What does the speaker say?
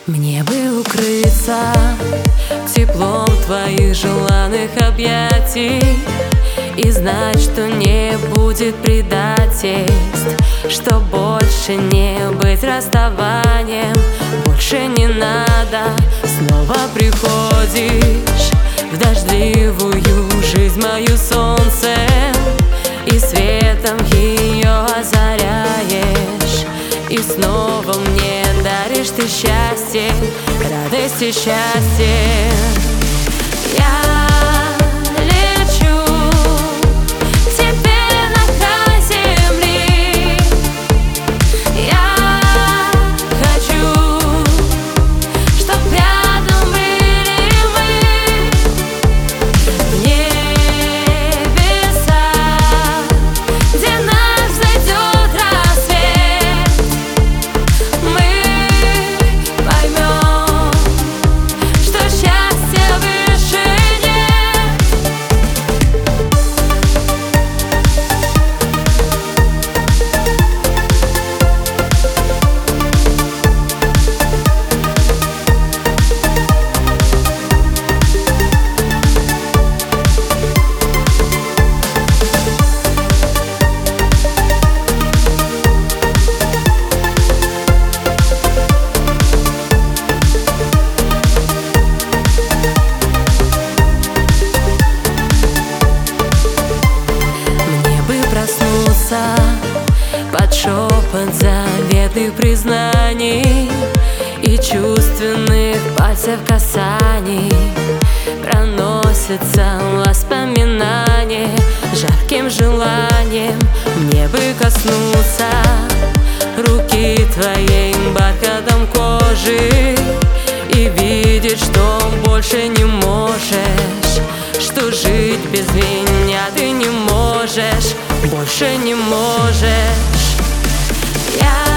Мне бы укрыться теплом твоих желанных объятий и знать, что не будет предательств, что больше не быть расставанием, больше не надо. Снова приходишь в дождливую жизнь мою солнцем, и светом ее озаряешь, и снова мне даришь ты счастье, радость и счастье. Я лечу к тебе на край земли, я хочу, чтоб рядом были мы в небеса, где наш зайдет рассвет. Мы поймем, что счастья выше нет. Под шепот заветных признаний и чувственных пальцев касаний проносятся воспоминания жарким желанием. Мне бы коснуться руки твоей бархатом кожи и видеть, что больше не можешь, что жить без меня ты не можешь, больше не можешь. Я